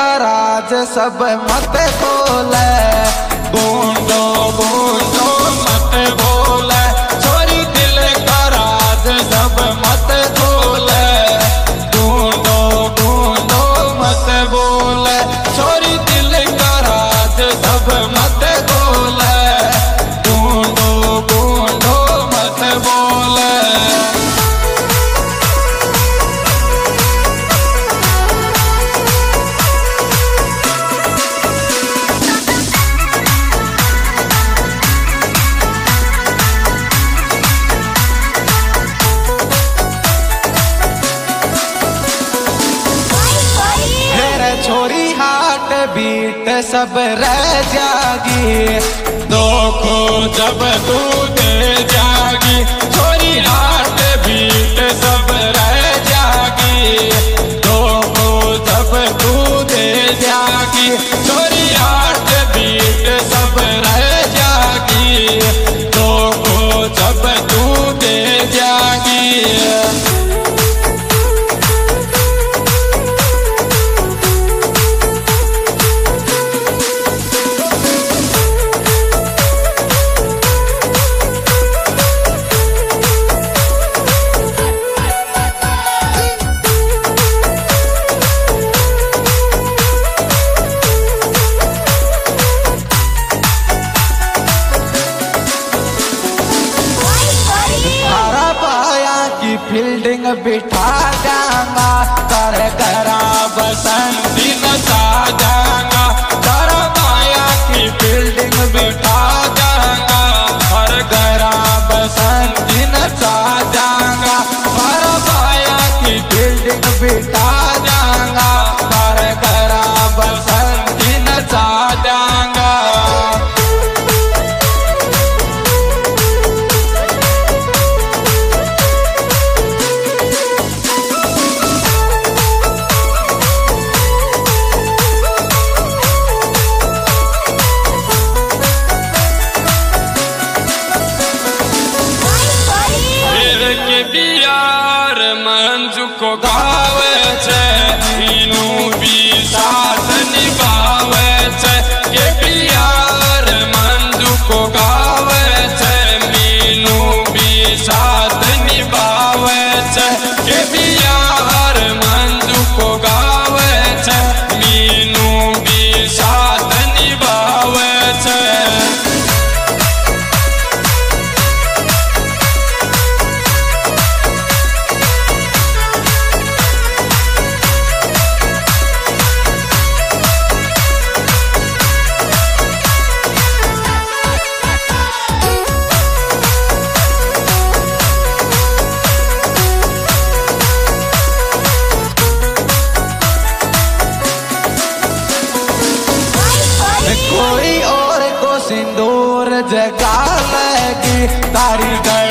का राज सब मत खोले, बूंदो बूंदो मत बोले, छोरी दिल का राज सब मत खोले, बूंदो बूंदो मत बोले, छोरी दिल का राज सब मत खोले, बूंदो बूंदो मत बोले। छोरी हार्ट बीट सब रह जागी, देखो जब तू दे जागी, छोरी हार्ट बीट सब रह जागी, देखो जब तू दे जागी, छोरी हार्ट बीट सब रह जागी, देखो जब तू दे जागी। फील्डिंग बिठा जाऊंगा, कर करा बसंती नचा जाऊंगा, कर माया की फील्डिंग बिठा जाऊंगा, हर करा बसंती नचा जाऊंगा, हर माया की फील्डिंग बिठा जाऊंगा, हर करा बसंती नचा जाऊंगा। बियार मंजू को गावे छे, मीनू भी साथ निभावे छे, के बियार मंजू को गावे छे, मीनू भी साथ निभावे छे, के बियार मंजू को गावे छे, मीनू भी साथ निभावे छे। कोई और को सिंदूर जगा लेगी, तारी